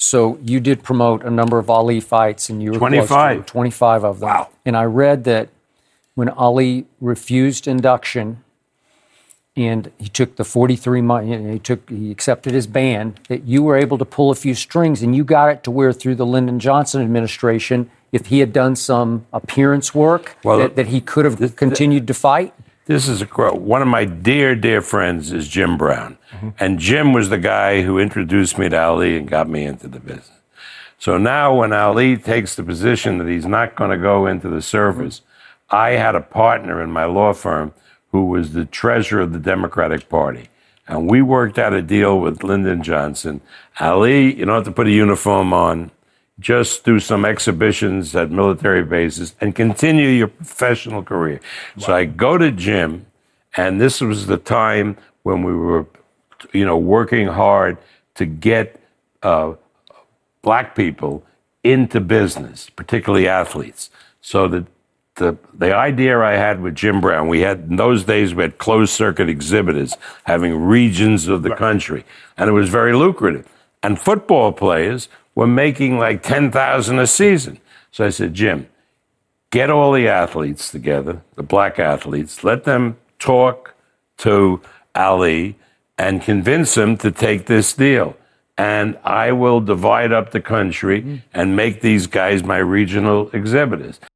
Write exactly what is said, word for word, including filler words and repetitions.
So you did promote a number of Ali fights, and you were twenty-five. close to twenty-five of them. Wow. And I read that when Ali refused induction, and he took the forty-three months, he took, he accepted his ban, that you were able to pull a few strings, and you got it to where through the Lyndon Johnson administration, if he had done some appearance work, well, that, that he could have this, continued to fight. This is a quote. One of my dear, dear friends is Jim Brown. Mm-hmm. And Jim was the guy who introduced me to Ali and got me into the business. So now when Ali takes the position that he's not going to go into the service, mm-hmm. I had a partner in my law firm who was the treasurer of the Democratic Party. And we worked out a deal with Lyndon Johnson. Ali, you don't have to put a uniform on. Just do some exhibitions at military bases and continue your professional career. Wow. So I go to Jim, and this was the time when we were, you know, working hard to get uh, black people into business, particularly athletes. So that the the idea I had with Jim Brown, we had, in those days, we had closed circuit exhibitors having regions of the right. country, and it was very lucrative. And football players were making like ten thousand dollars a season. So I said, Jim, get all the athletes together, the black athletes, let them talk to Ali and convince him to take this deal. And I will divide up the country and make these guys my regional exhibitors.